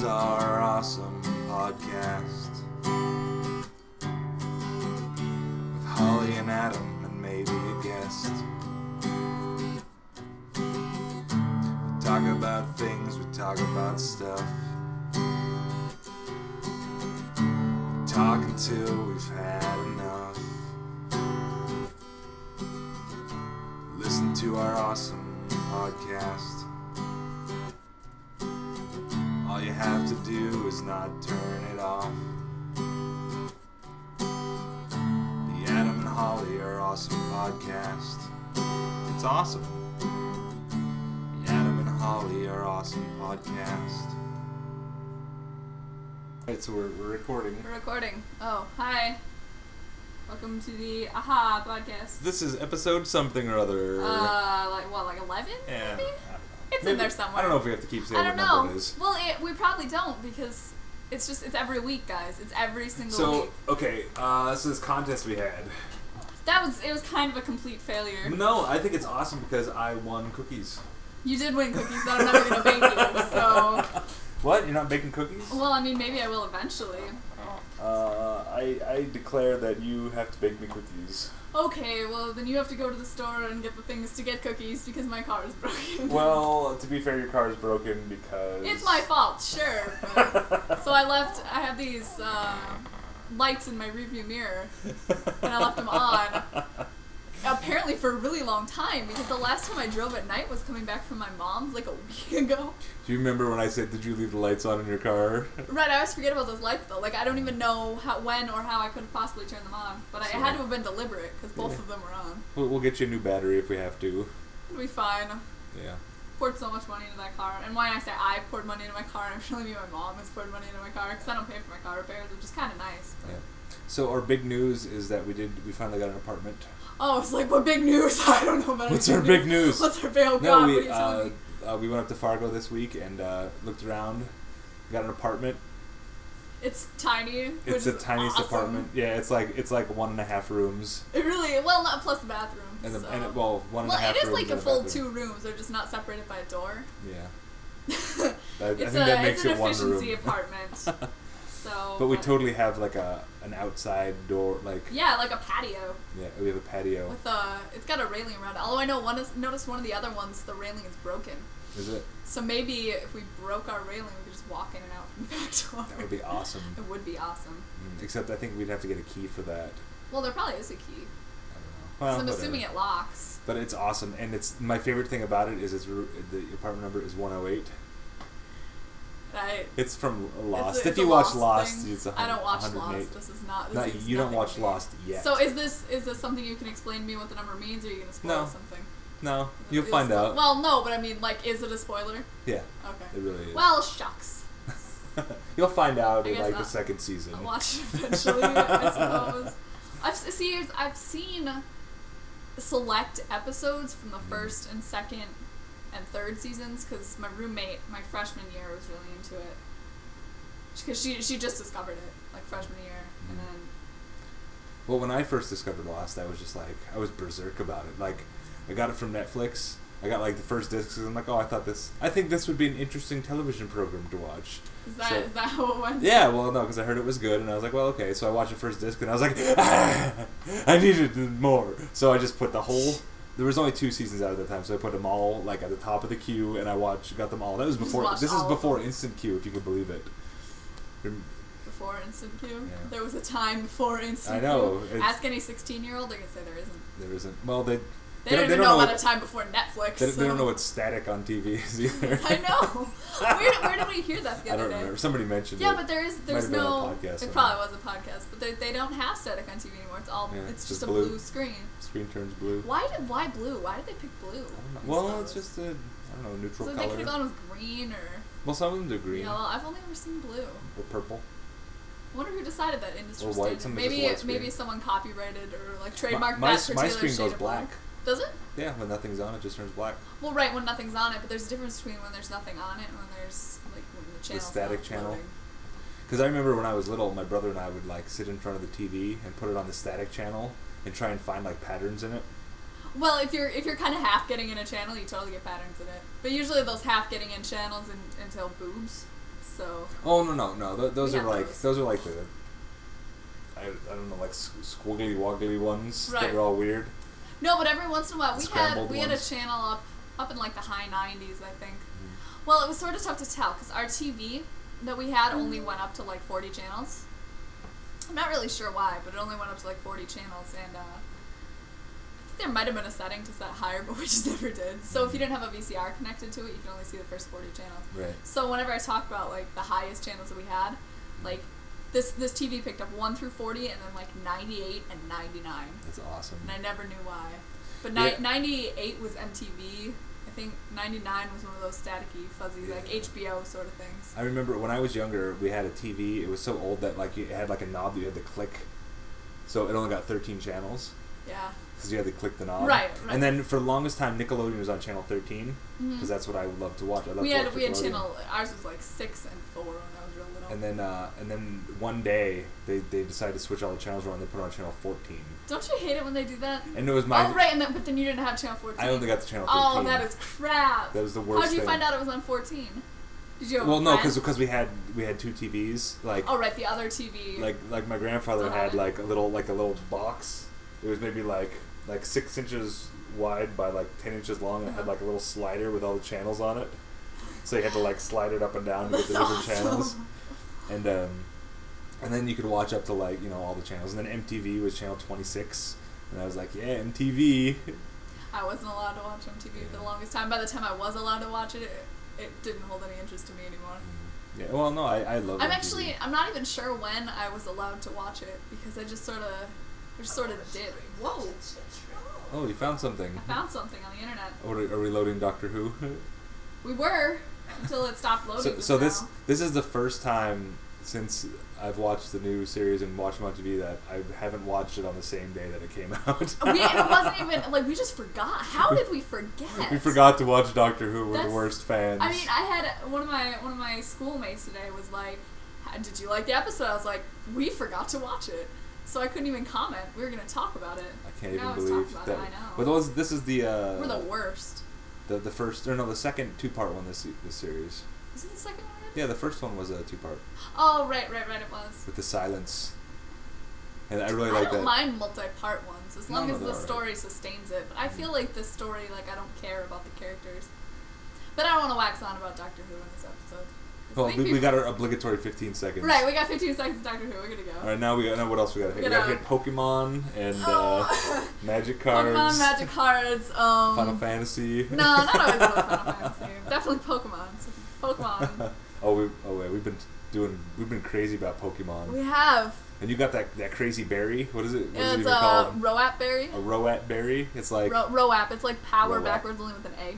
our awesome podcast with Holly and Adam and maybe a guest. We talk about things, we talk about stuff. We talk until we've had enough. Listen to our awesome podcast. All you have to do is not turn it off. The Adam and Holly are awesome podcast. It's awesome. The Adam and Holly are awesome podcast. Alright, so we're recording. We're recording. Oh, hi. Welcome to the AHA podcast. This is episode something or other. Like 11? Yeah. Maybe? It's in there somewhere. I don't know if we have to keep saying what number it is. Well, we probably don't because it's every week, guys. It's every single week. So, okay, so this contest we had. It was kind of a complete failure. No, I think it's awesome because I won cookies. You did win cookies that I'm never going to bake you, so... What? You're not baking cookies? Well, I mean, maybe I will eventually. I declare that you have to bake me cookies. Okay, well, then you have to go to the store and get the things to get cookies because my car is broken. Well, to be fair, your car is broken because... It's my fault, sure. But, so I have these lights in my rearview mirror, and I left them on. Apparently for a really long time, because the last time I drove at night was coming back from my mom's like a week ago. Do you remember when I said, did you leave the lights on in your car? Right, I always forget about those lights though. Like, I don't even know when or how I could have possibly turned them on. But it had to have been deliberate, because both of them were on. We'll get you a new battery if we have to. It'll be fine. Yeah. Poured so much money into that car. And when I say I poured money into my car, I'm really mean my mom has poured money into my car, because I don't pay for my car repairs, which is kind of nice. But. Yeah. So our big news is that we finally got an apartment. Oh, it's like, what big news? I don't know about What's our big news? What's our big, oh no, God, what are you telling me? We went up to Fargo this week and looked around, got an apartment. It's tiny. It's the tiniest awesome. apartment. Yeah, it's like 1.5 rooms. It really, well, not plus the bathroom. And so. 1.5 Well, it is rooms like a and full bathroom. 2 rooms. They're just not separated by a door. Yeah. I think that makes it one room. It's an efficiency apartment. So. But we totally have like an outside door, like. Yeah, like a patio. Yeah, we have a patio. With it's got a railing around it. Although I noticed one of the other ones, the railing is broken. Is it? So maybe if we broke our railing, we could just walk in and out from the back door. That would be awesome. It would be awesome. Except I think we'd have to get a key for that. Well, there probably is a key. I don't know. Well, I'm assuming it locks. But it's awesome, and it's my favorite thing about it is the apartment number is 108. Right. It's from Lost. It's if you watch Lost Lost, thing. it's I don't watch 108. Lost. This is not. No, This you don't nothing watch to me. Lost yet. So is this something you can explain to me what the number means, or are you gonna spoil something? No, you'll find out. Well, no, but I mean, like, is it a spoiler? Yeah. Okay. It really is. Well, shucks. You'll find out in guess like not. the second season. I'll watch it eventually, I suppose. I've seen select episodes from the first and second and third seasons because my roommate, my freshman year, was really into it. Because she just discovered it, like, freshman year, and then... Well, when I first discovered Lost, I was just like, I was berserk about it. Like, I got it from Netflix. I got like the first discs, and I'm like, I think this would be an interesting television program to watch. Is that how it went? Yeah, well, no, because I heard it was good, and I was like, well, okay. So I watched the first disc, and I was like, I needed more. So I just put the whole. There was only 2 seasons out at the time, so I put them all like at the top of the queue, and I got them all. That was before. This is before Instant Queue, if you can believe it. Before Instant Queue? Yeah. There was a time before Instant Queue. I know. Ask any 16-year-old, they're going to say there isn't. There isn't. Well, they don't even know about a time before Netflix. They don't know what static on TV is either. I know. Where did we hear that the I other don't day? remember. Somebody mentioned it. Yeah, but there's no. Podcast it probably was a podcast, but they don't have static on TV anymore. It's all it's just a blue screen. Screen turns blue. Why blue? Why did they pick blue? I don't know. Well, it's just a neutral color. They could have gone with green or. Well, some of them do green. Yellow. I've only ever seen blue. Or purple. I wonder who decided that industry or white. standard. Maybe someone copyrighted or like trademarked that particular my screen shade goes of black. Blue. Does it? Yeah, when nothing's on, it just turns black. Well, right, when nothing's on it, but there's a difference between when there's nothing on it and when there's like when the channel's the static not channel. loading. Because I remember when I was little, my brother and I would like sit in front of the TV and put it on the static channel and try and find like patterns in it. Well, if you're kind of half getting in a channel, you totally get patterns in it. But usually those half getting in channels entail boobs. So. Oh no. Those We are got like those. those are like the I don't know, like squiggly woggly ones Right. that are all weird. No, but every once in a while Scrambled we had a ones. channel up in like the high 90s, I think. Mm-hmm. Well, it was sort of tough to tell because our TV that we had only went up to like 40 channels. I'm not really sure why, but it only went up to like 40 channels, and I think there might have been a setting to set higher, but we just never did. So if you didn't have a VCR connected to it, you can only see the first 40 channels. Right. So whenever I talk about like the highest channels that we had, like this TV picked up 1 through 40, and then like 98 and 99. That's awesome. And I never knew why. But Yeah. 98 was MTV. I think 99 was one of those staticky, fuzzy, like Yeah. HBO sort of things. I remember when I was younger, we had a TV. It was so old that like it had like a knob that you had to click, so it only got 13 channels Yeah. because you had to click the knob. Right. And then for the longest time, Nickelodeon was on channel 13 because Mhm. that's what I loved to watch. I loved We to had watch we had Nickelodeon. channel. Ours was like 6 and 4 when I was real little. And then one day they decided to switch all the channels around. They put it on channel 14, Don't you hate it when they do that? and it was my. Oh right, but then you didn't have channel 14. I only got the channel 13. Oh, that is crap. That was the worst How did you thing. find out it was on 14? Did you have Well, a no, friend? because we had 2 TVs. Like Oh right, the other TV. like my grandfather Still had have it? like a little box. It was maybe like 6 inches wide by like 10 inches long, and it had like a little slider with all the channels on it. So you had to like slide it up and down to get the That's different awesome. channels. And then you could watch up to like all the channels. And then MTV was channel 26, and I was like, yeah, MTV. I wasn't allowed to watch MTV for the longest time. By the time I was allowed to watch it, it didn't hold any interest to me anymore. Yeah, well, no, I love. MTV. I'm not even sure when I was allowed to watch it because I just sort of did. Whoa! Oh, you found something. I found something on the internet. Are we loading Doctor Who? We were until it stopped loading. So just this is the first time since I've watched the new series and watched them on TV that I haven't watched it on the same day that it came out. and it wasn't even like we just forgot. How did we forget? We forgot to watch Doctor Who. We're the That's- worst fans. I mean, I had one of my schoolmates today was like, "Did you like the episode?" I was like, "We forgot to watch it." So I couldn't even comment. We were gonna talk about it. I can't Now even let's believe talk that. about it, I know. But this is the We're the worst. the first or no the second 2-part one this series. Is it the second one? Yeah, the first one was a 2-part Oh, right, it was. with the silence, and I really I like don't that. mind multi-part ones as long No, as the they're alright. story sustains it. But I feel like this story, like I don't care about the characters. But I don't want to wax on about Doctor Who in this episode. Well, Make we people- got our obligatory 15 seconds. Right, we got 15 seconds of Doctor Who. We're gonna go. All right, now what else we got to hit? We got to hit Pokemon and Oh. Magic cards. Pokemon, Magic cards. Final Fantasy. No, not always about Final Fantasy. Definitely Pokemon. Pokemon. We've been crazy about Pokemon. We have. And you got that crazy berry. What is it? What is it It's even a called? Roat berry. A Roat berry. It's like Roap. It's like power Roap. backwards only with an A.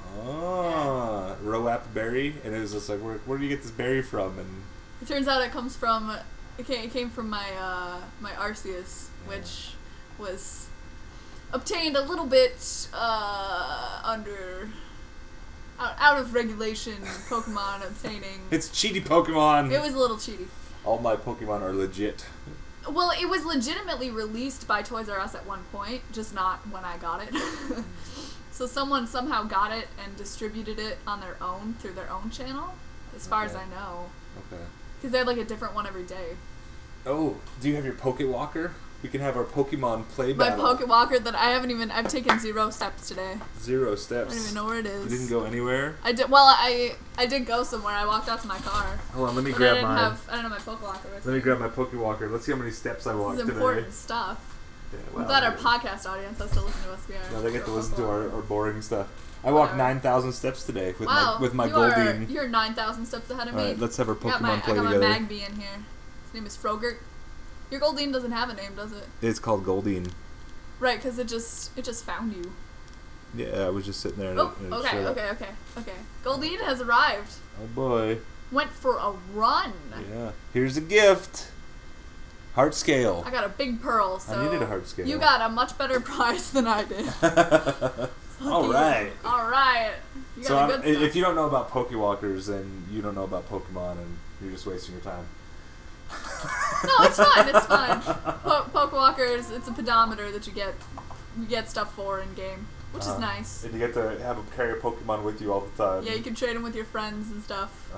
Roat berry, and it was just like, where do you get this berry from? And It turns out it comes from. It came from my my Arceus, which was obtained a little bit under out of regulation. Pokemon obtaining. it's cheaty Pokemon. It was a little cheaty. All my Pokemon are legit. Well, it was legitimately released by Toys R Us at one point, just not when I got it. So someone somehow got it and distributed it on their own through their own channel, as far as Okay. I know. Okay. Because they had like a different one every day. Oh, do you have your Pokewalker? We can have our Pokemon play My battle. Pokewalker that I've taken 0 steps today. 0 I steps. don't even know where it is. You didn't go anywhere? I did. Well, I did go somewhere. I walked out to my car. Hold on, let me But grab I didn't mine. have my Pokewalker with Let me me. grab my Pokewalker. Let's see how many steps I This walked is today. important stuff. Yeah, I'm well, glad our podcast audience has to listen to us. No, they get to listen to our boring stuff. I walked Whatever. 9,000 steps today with Wow, my you Goldeen. You're 9,000 steps ahead of me. Alright, let's have our I got Pokemon play I got together. my Magby in here. His name is Frogurt. Your Goldeen doesn't have a name, does it? It's called Goldeen. Right, because it just found you. Yeah, I was just sitting there. And Oh, it okay, showed up. okay. Goldeen has arrived. Oh boy. Went for a run. Yeah. Here's a gift. Heart scale. I got a big pearl, so I needed a heart scale. you got a much better prize than I did. All right. All right. You got So a good stuff. if you don't know about Pokewalkers, then you don't know about Pokemon, and you're just wasting your time. No, it's fine. It's fine. Pokewalkers, it's a pedometer that you get stuff for in game, which is nice. And you get to carry a Pokemon with you all the time. Yeah, you can trade them with your friends and stuff. Uh-huh. It's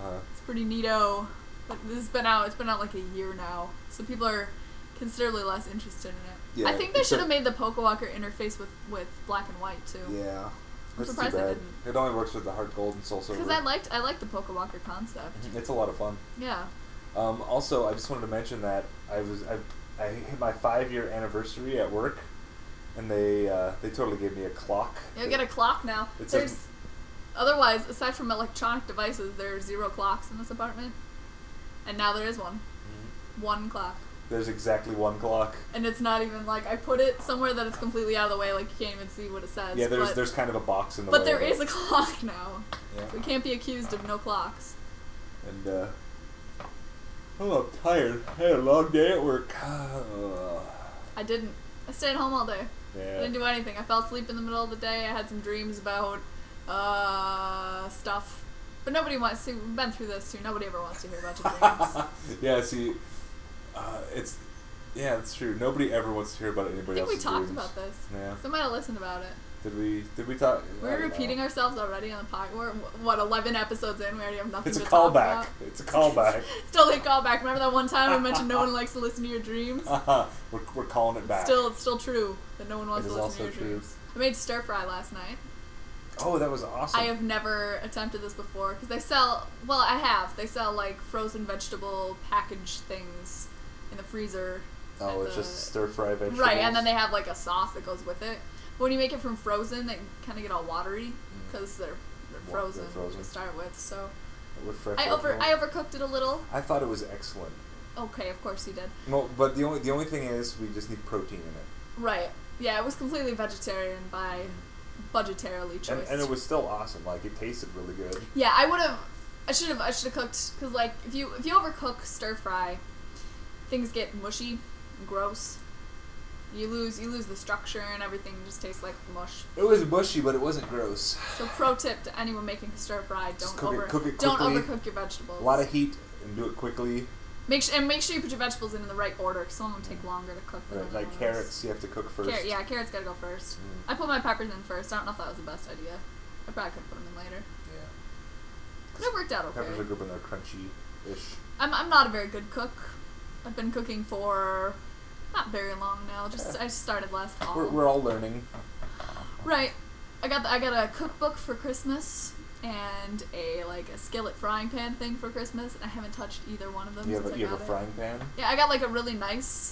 pretty neato. But this has been out. It's been out like a year now, so people are considerably less interested in it. Yeah, I think they should have made the Pokewalker interface with black and white too. Yeah. I'm That's surprised too they bad. didn't. It only works with the Heart Gold and Soul Silver. Because I liked the Pokewalker concept. It's a lot of fun. Yeah. Also, I just wanted to mention that I hit my 5-year anniversary at work, and they totally gave me a clock. You'll get a clock now. It There's says- otherwise, aside from electronic devices, there's 0 clocks in this apartment, and now there is one. Mm-hmm. 1 clock. There's exactly 1 clock. And it's not even like I put it somewhere that it's completely out of the way, like you can't even see what it says. Yeah, but, there's kind of a box in the way. But there of it. is a clock now. Yeah. So we can't be accused of no clocks. And oh, I'm tired. I had a long day at work. I didn't. I stayed home all day. I Yeah. didn't do anything. I fell asleep in the middle of the day. I had some dreams about stuff. But nobody wants to. We've been through this too. Nobody ever wants to hear about your dreams. Yeah. See, it's true. Nobody ever wants to hear about I anybody think we else's talked dreams. about this. Yeah. Somebody listened about it. Did we talk? I We're don't repeating know. ourselves already on the podcast. We're, what, 11 episodes in? We already have nothing It's a to talk callback. about. It's a callback. Still a callback. Remember that one time we mentioned no one likes to listen to your dreams? We're calling it back. It's still true that no one wants It to is listen to your also true. dreams. I made stir fry last night. Oh, that was awesome. I have never attempted this before because they sell. Well, I have. They sell like frozen vegetable packaged things in the freezer. Oh, at it's the- just stir fry vegetables. Right, and then they have like a sauce that goes with it. But when you make it from frozen, they kind of get all watery because they're frozen, frozen. to start with. So With fresh I vegetable. overcooked it a little. I thought it was excellent. Okay, of course you did. No, but the only thing is we just need protein in it. Right. Yeah, it was completely vegetarian by budgetarily choice. And it was still awesome. Like it tasted really good. Yeah, I should have cooked because like if you overcook stir fry, things get mushy, and gross. You lose the structure and everything just tastes like mush. It was mushy, but it wasn't gross. So pro tip to anyone making stir fry: Just don't cook it don't quickly. overcook your vegetables. A lot of heat and do it quickly. Make sure you put your vegetables in the right order because some of them take longer to cook than Right, other like ones. carrots, you have to cook first. Carrots gotta go first. Mm. I put my peppers in first. I don't know if that was the best idea. I probably could put them in later. Yeah. But it worked out okay. Peppers are good when they're crunchy-ish. I'm not a very good cook. I've been cooking for not very long now. I just started last fall. We're all learning. Right. I got a cookbook for Christmas and a skillet frying pan thing for Christmas, and I haven't touched either one of them You since have I a got it. frying pan? Yeah, I got like a really nice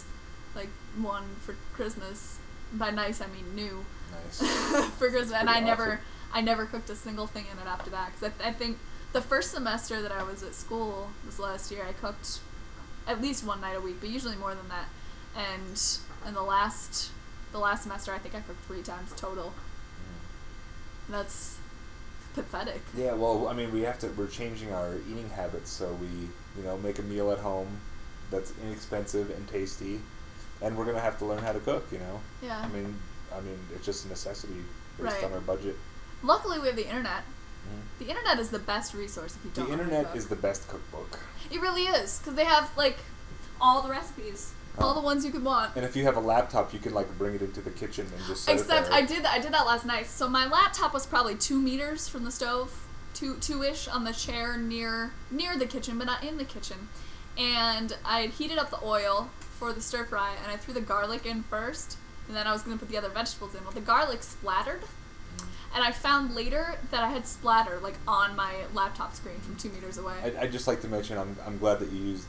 one for Christmas. By nice, I mean new. Nice. For Christmas, and pretty I never cooked a single thing in it after that because I think the first semester that I was at school this last year, I cooked at least one night a week, but usually more than that. And in the last semester, I think I cooked 3 times total. That's pathetic. Yeah, well, I mean, we're changing our eating habits, so we, make a meal at home that's inexpensive and tasty, and we're gonna have to learn how to cook, Yeah. I mean, it's just a necessity based Right. on our budget. Luckily, we have the internet. Mhm. The internet is the best resource if you don't The know how to internet cook. is the best cookbook. It really is because they have all the recipes, all the ones you could want. And if you have a laptop, you can bring it into the kitchen and just set it Except there. I did that last night. So my laptop was probably 2 meters from the stove, two-ish on the chair near the kitchen, but not in the kitchen. And I heated up the oil for the stir fry, and I threw the garlic in first, and then I was gonna put the other vegetables in. Well, the garlic splattered, and I found later that I had splatter on my laptop screen from 2 meters away. I'd just like to mention I'm glad that you used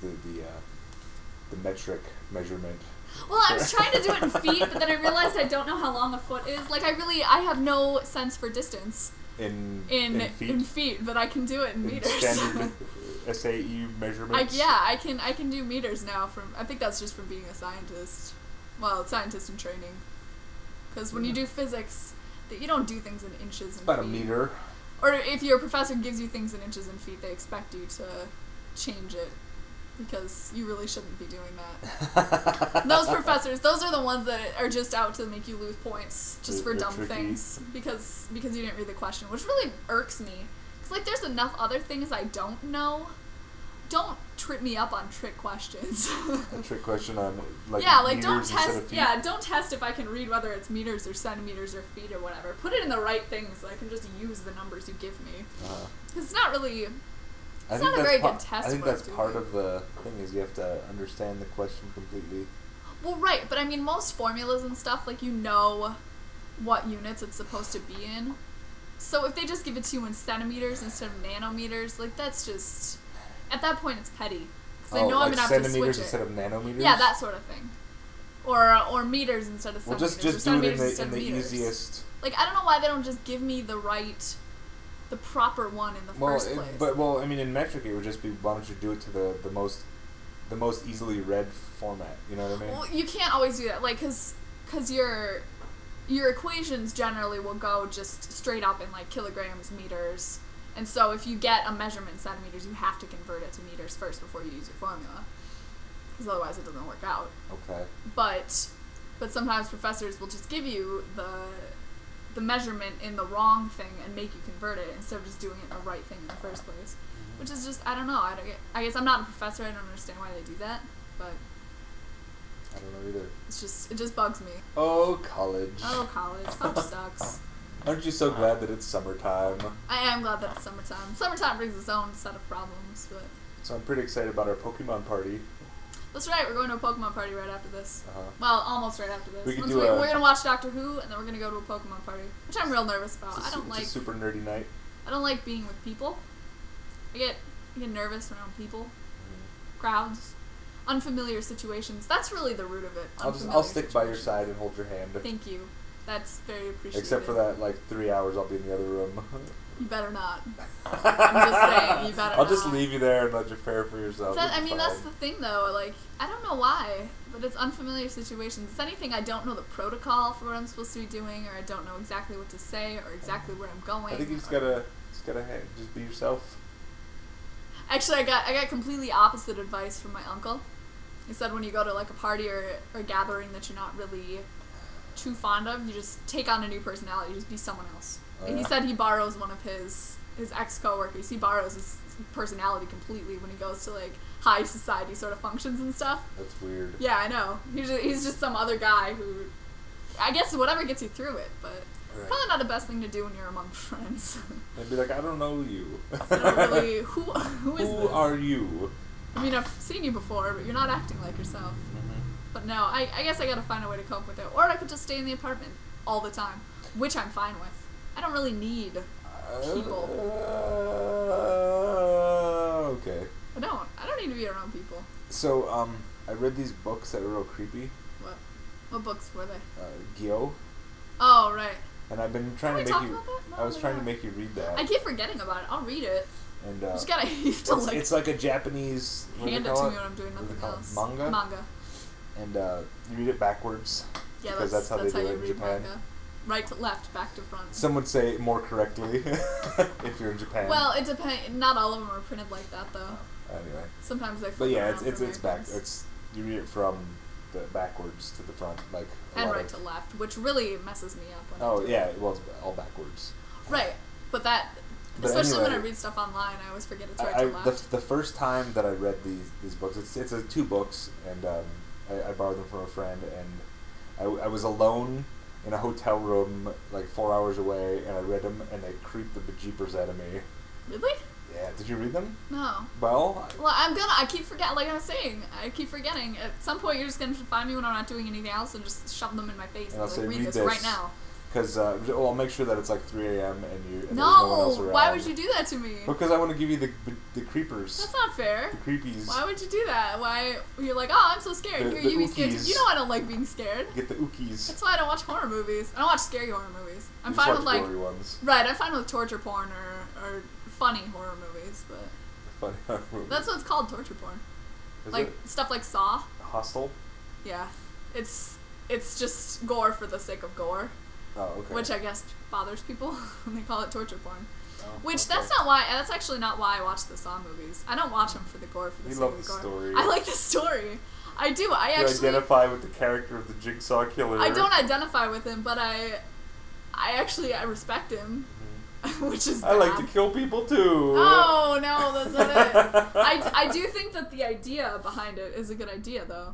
the metric measurement. Well, I was trying to do it in feet, but then I realized I don't know how long a foot is. I have no sense for distance In in feet. feet, but I can do it in In meters. standard SAE measurements. I can do meters now. I think that's just from being a scientist. Well, scientist in training. Because when you do physics, you don't do things in inches and About a feet. meter. Or if your professor gives you things in inches and feet, they expect you to change it. Because you really shouldn't be doing that. Those professors, those are the ones that are just out to make you lose points just for They're dumb tricky. things because you didn't read the question, which really irks me. Because there's enough other things I don't know. Don't trip me up on trick questions. A trick question on don't meters instead of test. feet. Yeah, don't test if I can read whether it's meters or centimeters or feet or whatever. Put it in the right thing so I can just use the numbers you give me. It's not really. It's not a very good test. I think for that's us, part of the thing is you have to understand the question completely. Well, right, but I mean, most formulas and stuff, like, you know what units it's supposed to be in. So if they just give it to you in centimeters instead of nanometers, like, that's just... At that point, it's petty. Because I know I'm going to have to switch centimeters it. instead of nanometers? Yeah, that sort of thing. Or meters instead of Well, centimeters. just do it in the easiest... Like, I don't know why they don't just give me the proper one in the first place. I mean, in metric, it would just be, why don't you do it to the most easily read format, you know what I mean? Well, you can't always do that, like, because your equations generally will go just straight up in, like, kilograms, meters, and so if you get a measurement in centimeters, you have to convert it to meters first before you use your formula, because otherwise it doesn't work out. Okay. But sometimes professors will just give you the measurement in the wrong thing and make you convert it instead of just doing it in the right thing in the first place. Which is just, I don't know. I guess I'm not a professor. I don't understand why they do that. But I don't know either. it just bugs me. Oh, college. Oh, college. College sucks. Aren't you so glad that it's summertime? I am glad that it's summertime. Summertime brings its own set of problems, but... So I'm pretty excited about our Pokemon party. That's right. We're going to a Pokemon party right after this. Uh-huh. Well, almost right after this. We're going to watch Doctor Who, and then we're going to go to a Pokemon party, which I'm real nervous about. It's a super nerdy night. I don't like being with people. I get nervous around people, crowds, unfamiliar situations. That's really the root of it. I'll stick by your side and hold your hand. Thank you. That's very appreciated. Except for that, 3 hours, I'll be in the other room. You better not. I'm just saying, you better not. I'll just leave you there and let you fare for yourself. That's the thing, though. Like, I don't know why, but it's unfamiliar situations. It's anything I don't know the protocol for what I'm supposed to be doing, or I don't know exactly what to say, or exactly where I'm going. I think you just gotta just be yourself. Actually, I got completely opposite advice from my uncle. He said when you go to, like, a party or a gathering that you're not really too fond of, you just take on a new personality. Just be someone else. Oh, yeah. He said he borrows one of his ex-coworkers. He borrows his personality completely when he goes to, like, high society sort of functions and stuff. That's weird. Yeah, I know. He's just some other guy who, I guess, whatever gets you through it, but right. Probably not the best thing to do when you're among friends. They'd be like, I don't know you. I don't really, who is this? Who are you? I mean, I've seen you before, but you're not acting like yourself. Mm-hmm. But no, I guess I gotta find a way to cope with it. Or I could just stay in the apartment all the time, which I'm fine with. I don't really need people. Okay. I don't need to be around people. So, I read these books that were real creepy. What books were they? Gyo. Oh, right. And I've been trying to make you... I was trying to make you read that. I keep forgetting about it. I'll read it. And, you just gotta, you have to, like... It's like a Japanese... Hand it to me when I'm doing nothing else. Manga? Manga. And, you read it backwards. Yeah, because that's how they do it in Japan. Manga. Right to left, back to front. Some would say it more correctly if you're in Japan. Well, it depends. Not all of them are printed like that, though. Anyway. Sometimes they. But yeah, it's back. You read it from the backwards to the front, like. And right to left, which really messes me up. Oh yeah, well it's all backwards. Right, but that. But especially anyway, when I read stuff online, I always forget it's right to left. The first time that I read these books, it's 2 books, and I borrowed them from a friend, and I was alone in a hotel room like 4 hours away, and I read them, and they creeped the bejeepers out of me. Really? Yeah. Did you read them? No. Well, I keep forgetting. Like I was saying, I keep forgetting. At some point, you're just gonna find me when I'm not doing anything else, and just shove them in my face and I'll say, read this right now. Because I'll make sure that it's like 3 a.m. and there's no one else around. Why would you do that to me? Because I want to give you the creepers. That's not fair. The creepies. Why would you do that? Why you're like, oh, I'm so scared. Here, you be scared. You know I don't like being scared. Get the ookies. That's why I don't watch horror movies. I don't watch scary horror movies. I'm fine with like gory ones. Right. I'm fine with torture porn or funny horror movies, but funny horror movies. That's what it's called, torture porn. Is like it? Stuff like Saw. Hostel. Yeah, it's just gore for the sake of gore. Oh, okay. Which I guess bothers people when they call it torture porn. Oh, Which okay. that's actually not why I watch the Saw movies. I don't watch them for the gore for the sake of the gore. Story. I like the story. I do. You identify with the character of the Jigsaw Killer. I don't identify with him, but I respect him. Mm-hmm. Which is bad. I like to kill people too. Oh no, that's not it. I do think that the idea behind it is a good idea, though.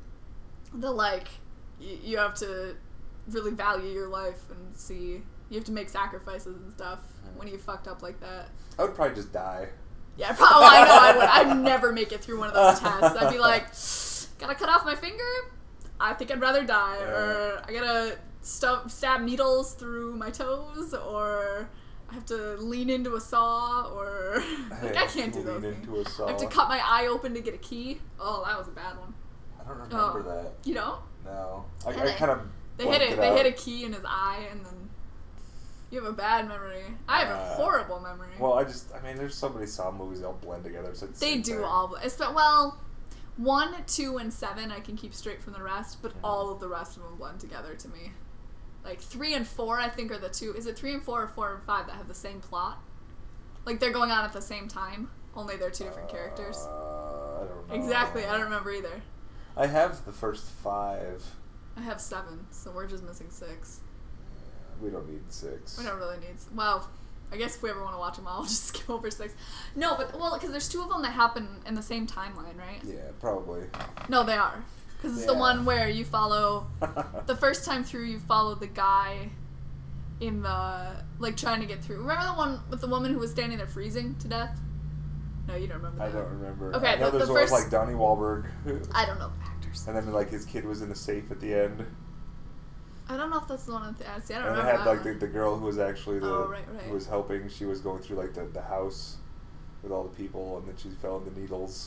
You have to really value your life and see. You have to make sacrifices and stuff when you fucked up like that. I would probably just die. Yeah, probably. I know I would. I'd never make it through one of those tests. I'd be like, gotta cut off my finger? I think I'd rather die. Or I gotta stab needles through my toes, or I have to lean into a saw, or like, I can't do those things. I have to cut my eye open to get a key. Oh, that was a bad one. I don't remember that. You don't? No. I kind of. They hit a key in his eye, and then you have a bad memory. I have a horrible memory. Well, there's so many Saw movies, they all blend together. So they do all. Well, 1, 2, and 7 I can keep straight from the rest, but all of the rest of them blend together to me. Like 3 and 4, I think, are the two. Is it 3 and 4 or 4 and 5 that have the same plot? Like they're going on at the same time, only they're two different characters. I don't know. Exactly, I don't remember either. I have the first 5. I have 7, so we're just missing 6. Yeah, we don't need 6. We don't really need. Well, I guess if we ever want to watch them all, we'll just skip over 6. No, but because there's 2 of them that happen in the same timeline, right? Yeah, probably. No, they are. Because it's the one where you follow, the first time through you follow the guy in the, like, trying to get through. Remember the one with the woman who was standing there freezing to death? No, you don't remember that. I don't remember. Okay, I know there's one with, like, Donnie Wahlberg. I don't know the actors. And then, like, his kid was in a safe at the end. I don't know if that's the one I see. I don't and remember. And it had, like, the girl who was actually who was helping. She was going through, like, the house with all the people, and then she fell in the needles.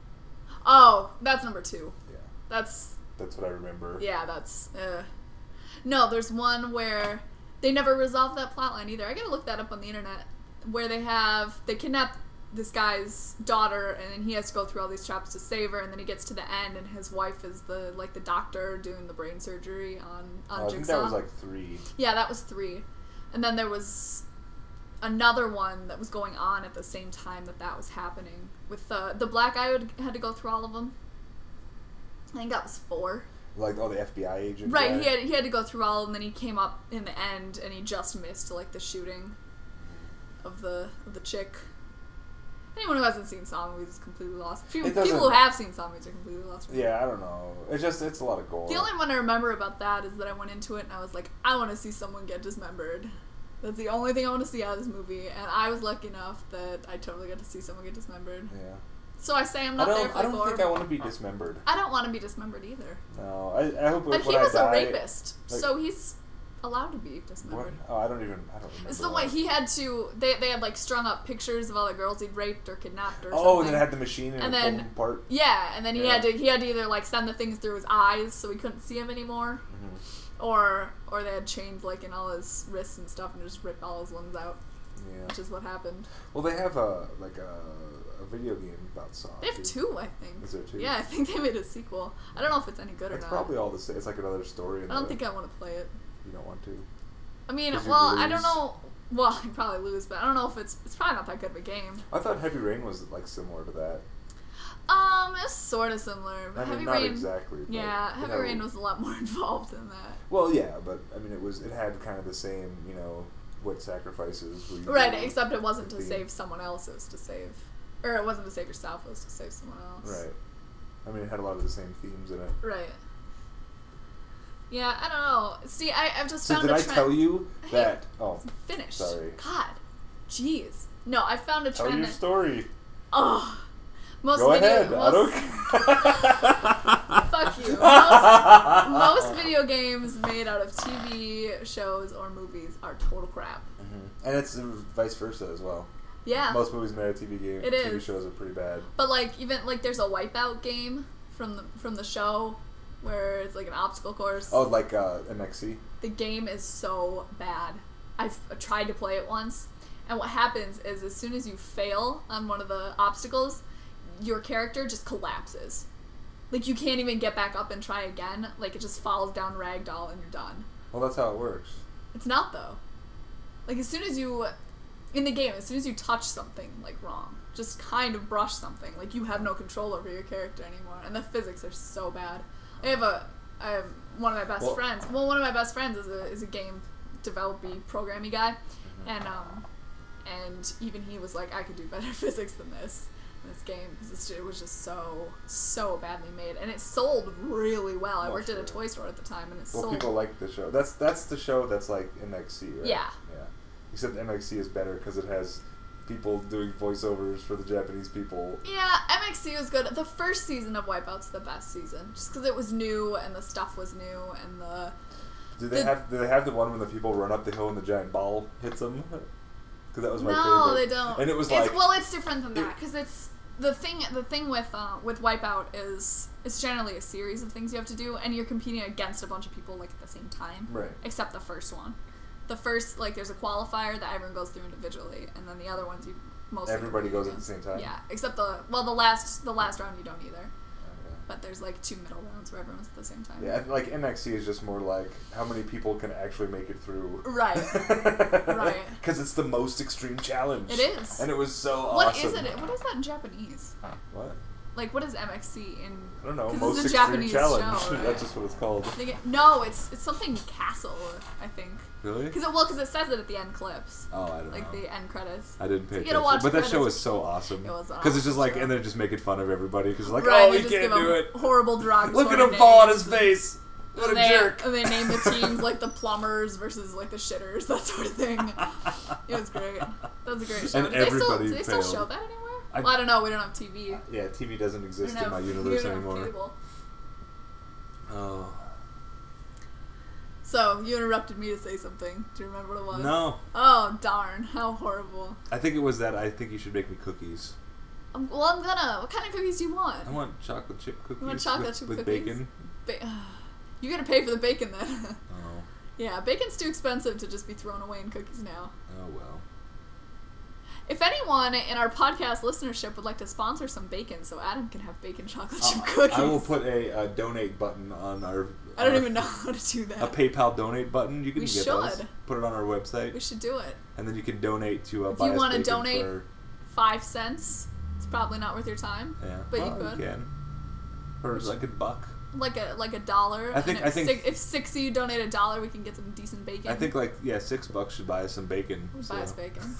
Oh, that's number 2. Yeah. That's what I remember. Yeah, that's... No, there's one where they never resolved that plotline either. I gotta look that up on the internet. Where they kidnap this guy's daughter, and then he has to go through all these traps to save her, and then he gets to the end, and his wife is the doctor doing the brain surgery on Jigsaw. I think that was, like, 3. Yeah, that was 3. And then there was another one that was going on at the same time that was happening. With the black guy who had to go through all of them. I think that was 4. Like, the FBI agent? Right, he had to go through all, and then he came up in the end, and he just missed, like, the shooting of the chick. Anyone who hasn't seen Saw movies is completely lost. People who have seen Saw movies are completely lost. Yeah, I don't know. It's a lot of gore. The only one I remember about that is that I went into it, and I was like, I want to see someone get dismembered. That's the only thing I want to see out of this movie, and I was lucky enough that I totally got to see someone get dismembered. Yeah. So I say I'm not there for I don't think I want to be dismembered. I don't want to be dismembered either. No, I hope. But he was a rapist, so he's allowed to be dismembered. What? Oh, I don't remember. It's the way he had to. They had like strung up pictures of all the girls he'd raped or kidnapped or something. Oh, and then it had the machine and then pulled them apart. Yeah, and then he had to either like send the things through his eyes so he couldn't see him anymore, or they had chains like in all his wrists and stuff and just ripped all his limbs out. Yeah. Which is what happened. Well, they have a video game about Saw. They have 2, I think. Is there 2? Yeah, I think they made a sequel. I don't know if it's any good or not. It's probably all the same. It's like another story. I don't think I want to play it. You don't want to? I mean, well, I don't know. Well, you probably lose, but I don't know if it's probably not that good of a game. I thought Heavy Rain was like similar to that. It's sort of similar. But I mean, not exactly. But yeah, Heavy Rain was a lot more involved in that. Well, yeah, but I mean, it had kind of the same, what sacrifices. Right, except it wasn't to save someone else; it was to save, or it wasn't to save yourself; it was to save someone else. Right. I mean, it had a lot of the same themes in it. Right. Yeah, I don't know. See, I've just found a trend. Did I tell you that? Oh, finished. Sorry. God, jeez. No, I found a trend. Tell your story. Oh, Go ahead. I don't Fuck you. Most video games made out of TV shows or movies are total crap. Mm-hmm. And it's vice versa as well. Yeah. Most movies made out of TV shows are pretty bad. But like even like there's a Wipeout game from the show where it's like an obstacle course. Oh, like MXC? The game is so bad. I've tried to play it once, and what happens is as soon as you fail on one of the obstacles, your character just collapses. Like, you can't even get back up and try again. Like, it just falls down ragdoll and you're done. Well, that's how it works. It's not, though. Like, as soon as you... In the game, as soon as you touch something, like, wrong, just kind of brush something, like, you have no control over your character anymore. And the physics are so bad. I have one of my best friends. Well, one of my best friends is a game developy, programmy guy. Mm-hmm. And even he was like, I could do better physics than this game, because it was just so badly made, and it sold really well. I worked at a toy store at the time, and it sold. Well, people like the show. That's the show that's like MXC, right? Yeah. Except MXC is better because it has people doing voiceovers for the Japanese people. Yeah, MXC was good. The first season of Wipeout's the best season, just because it was new and the stuff was new and the. Do they have the one when the people run up the hill and the giant ball hits them? Because that was my favorite. No, they don't. And it was it's different than that because it's the thing with Wipeout is it's generally a series of things you have to do, and you're competing against a bunch of people like at the same time. Right. Except the first one. The first, like, there's a qualifier that everyone goes through individually, and then the other ones you mostly. Everybody goes at the same time. Yeah, except the last round you don't either. Okay. But there's like 2 middle rounds where everyone's at the same time. Yeah, like MXC is just more like how many people can actually make it through. Right. Right. Because it's the most extreme challenge. It is. And it was so What awesome. is it? What is that in Japanese? What? Like, what is MXC in? I don't know. 'Cause Most it's a extreme Japanese challenge. show, right? That's just what it's called. No, it's something castle, I think. Really? Because it says it at the end clips. Oh, I don't know. Like the end credits. I didn't pay You attention. gotta watch But that the show was credits. so awesome. It was an Because it's just awesome like, show. and they're just making fun of everybody. Because they're like, Right, oh, they he just can't give 'em do it. horrible drugs. Look at him fall on his face. What a jerk. And they name the teams like the plumbers versus like the shitters, that sort of thing. It was great. That was a great show. And Do they everybody still failed. show that anywhere? I Well, I don't know. We don't have TV. Yeah, TV doesn't We exist don't in my have- universe we don't have anymore. cable. Oh. So, you interrupted me to say something. Do you remember what it was? No. Oh, darn. How horrible. I think it was that I think you should make me cookies. I'm gonna. What kind of cookies do you want? I want chocolate chip cookies. You want chocolate with, chip with cookies? bacon. You gotta pay for the bacon then. Oh. Yeah, bacon's too expensive to just be thrown away in cookies now. Oh well. If anyone in our podcast listenership would like to sponsor some bacon so Adam can have bacon chocolate chip cookies. I will put a donate button on our. I don't even know how to do that. A PayPal donate button. You can We get those. should. Put it on our website. We should do it. And then you can donate to If buy you us wanna bacon donate- for, 5 cents. It's probably not worth your time. yeah. But well, you could. can. Or like $1. Like a dollar. I think- and I think- if 6 of you donate $1, we can get some decent bacon. I think $6 should buy us some bacon. Buy us bacon.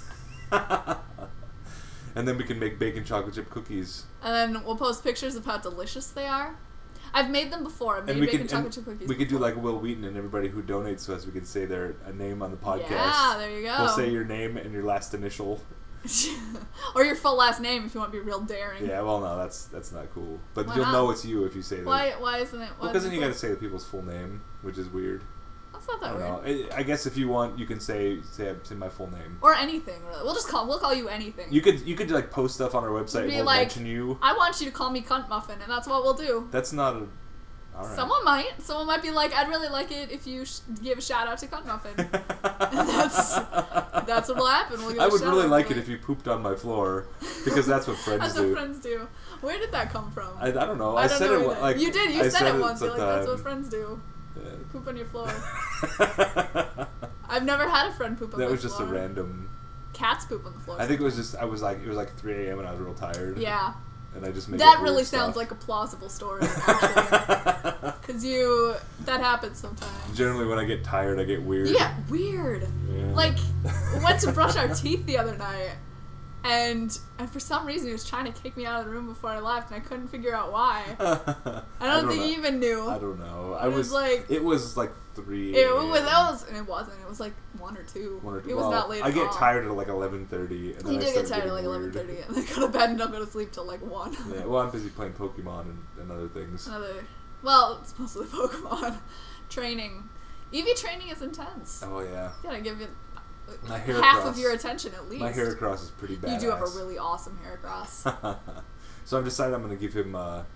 And then we can make bacon chocolate chip cookies. And then we'll post pictures of how delicious they are. I've made them before. I've made bacon chocolate chip cookies. We could do before. like Will Wheaton, and everybody who donates to us, we could say their a name on the podcast. Yeah, there you go. We'll say your name and your last initial. Or your full last name if you want to be real daring. Yeah, well, no, that's not cool. But Why you'll not? know it's you if you say that. Why isn't it? Because then you got to say the people's full name, which is weird. That's not I that don't weird. know. I guess if you want, you can say my full name. Or anything, really. We'll call you anything. You could like post stuff on our website and Be we'll like, mention you. I want you to call me Cunt Muffin, and that's what we'll do. That's not a. All right. Someone might. Someone might be like, I'd really like it if you give a shout out to Cunt Muffin. That's what will happen. We'll give I a would shout really out like to it if you pooped on my floor, because that's what friends That's do. what friends do. Where did that come from? I don't know. I I don't said know it either. like You did. You I said it it once. You're like, that's what sometime. friends do. Yeah. Poop on your floor. I've never had a friend poop on That my was just floor. a random. Cats poop on the floor. I think it was just. It was like 3 a.m. and I was real tired. Yeah. And I just made That up really weird sounds stuff. like a plausible story, actually. Because that happens sometimes. Generally, when I get tired, I get weird. Yeah, weird. Yeah. Like, we went to brush our teeth the other night, and for some reason he was trying to kick me out of the room before I left, and I couldn't figure out why. I don't think he even knew. I don't know. It was like- It was like 3. It wasn't. It was like 1 or 2. 1 or 2. It was well, not late I at get all. tired at like 11:30. He did get tired at like 11:30, and then go to bed and don't go to sleep till like 1. Yeah, well, I'm busy playing Pokemon and other things. Well, it's mostly Pokemon training. EV training is intense. Oh yeah. You gotta give it My hair half cross. of your attention at least. My Heracross is pretty badass. You do have a really awesome Heracross. So I've decided I'm going to give him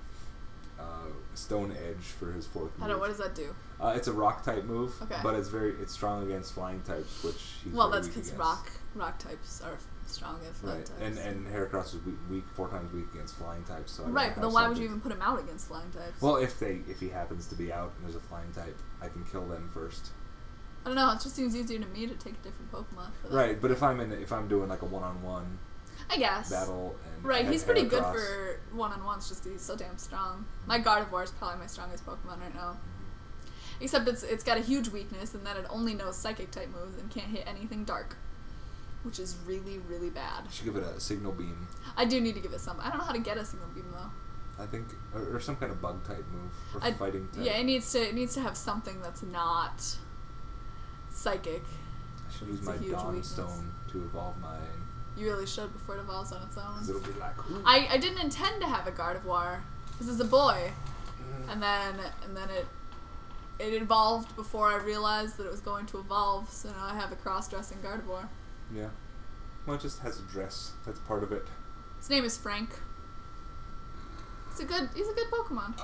Stone Edge for his 4th move. I don't know, what does that do? It's a rock type move, Okay. but it's strong against flying types, which he's Well, very that's weak because against. rock types are strongest. Right, and Heracross is weak 4 times weak against flying types. So I right, don't but have then why would something- you even put him out against flying types? Well, if he happens to be out and there's a flying type, I can kill them first. I don't know. It just seems easier to me to take a different Pokemon for that. Right, but if I'm doing like a 1-on-1 I guess. battle, and Right, I have he's pretty good Heracross- for one-on-ones just because he's so damn strong. My Gardevoir is probably my strongest Pokemon right now. Except it's got a huge weakness in that it only knows Psychic-type moves and can't hit anything dark. Which is really, really bad. You should give it a Signal Beam. I do need to give it some. I don't know how to get a Signal Beam, though. I think, or some kind of bug type move, or fighting type. Yeah, it needs to have something that's not Psychic. I should use It's a my huge Dawn weakness. Stone to evolve my You really should before it evolves on its own. 'Cause it'll be like, ooh. I didn't intend to have a Gardevoir. This is a boy. And then it evolved before I realized that it was going to evolve, so now I have a cross-dressing Gardevoir. Yeah. Well, it just has a dress. That's part of it. His name is Frank. He's a good Pokemon.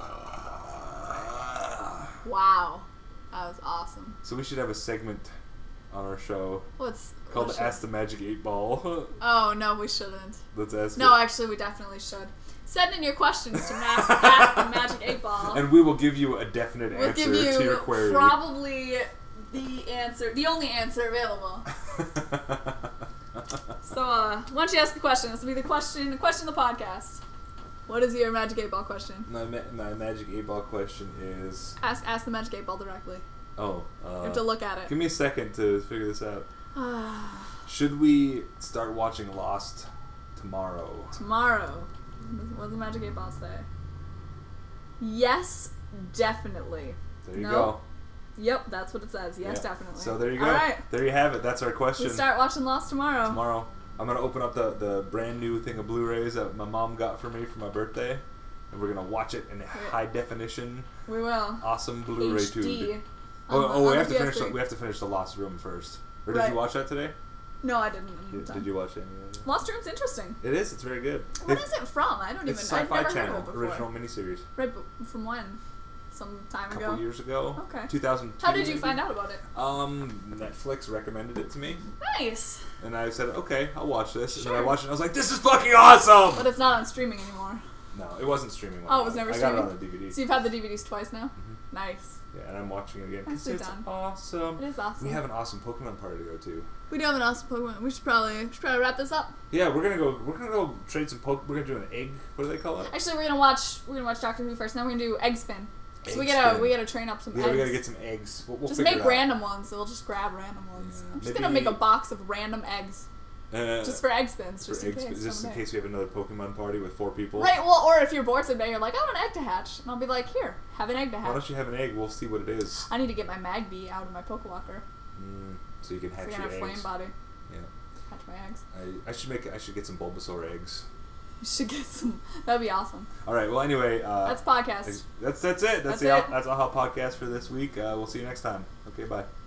Wow. That was awesome. So we should have a segment on our show What's called what Ask the Magic 8 Ball. Oh, no, we shouldn't. Let's ask No, it. actually, we definitely should. Send in your questions to Ask the Magic 8 Ball. And we will give you a definite We'll answer give to your you query. probably the only answer available. So, why don't you ask a question? This will be the question of the podcast. What is your Magic 8 Ball question? My Magic 8 Ball question is... Ask the Magic 8 Ball directly. Oh, You have to look at it. give me a second to figure this out. Should we start watching Lost tomorrow? Tomorrow. What does the Magic 8 Ball say? Yes, definitely. There you No. go. Yep, that's what it says. Yes, Yeah. definitely. So there you go. All right. There you have it. That's our question. We start watching Lost tomorrow. Tomorrow. I'm going to open up the brand new thing of Blu-rays that my mom got for me for my birthday. And we're going to watch it in high definition. We will. Awesome Blu-ray HD. tube. On Oh, the we have to PS3. finish. We have to finish the Lost Room first. Or did Right. you watch that today? No, I didn't. Did you watch any of it? Lost Room's interesting. It is. It's very good. What is it from? I don't even. It's I've Sci-Fi never heard Channel of it before. original miniseries. Right, but from when? Some time A ago. couple years ago. Okay. 2002. How did you maybe? find out about it? Netflix recommended it to me, Nice. and I said, "Okay, I'll watch this." And then I Sure. watched it. And I was like, "This is fucking awesome!" But it's not on streaming anymore. No, it wasn't streaming. Oh, it was never I streaming? got it on the DVD. So you've had the DVDs twice now? Nice. Yeah, and I'm watching it again because Nicely it's done. awesome. It is awesome. We have an awesome Pokemon party to go to. We do have an awesome Pokemon. We should probably wrap this up. Yeah, we're gonna go trade some We're gonna do an egg. What do they call it? Actually, we're gonna watch Doctor Who first. Then we're gonna do Egg Spin. So Egg we spin. gotta train up some Yeah, eggs. we gotta get some eggs. We'll Just figure make it out. random ones. So we'll just grab random ones. Yeah, I'm just maybe- gonna make a box of random eggs, just for egg spins, for just in eggs, case. just in someday. case we have another Pokemon party with 4 people. Right. Well, or if you're bored someday, you're like, I want an egg to hatch, and I'll be like, here, have an egg to Why hatch. don't you have an egg? We'll see what it is. I need to get my Magby out of my Pokewalker. So you can So hatch I can your have flame eggs. body. Yeah. Hatch my eggs. I should get some Bulbasaur eggs. You should get some. That'd be awesome. All right. Well, anyway, That's podcast. that's it. That's That's the it. That's Aha podcast for this week. We'll see you next time. Okay. Bye.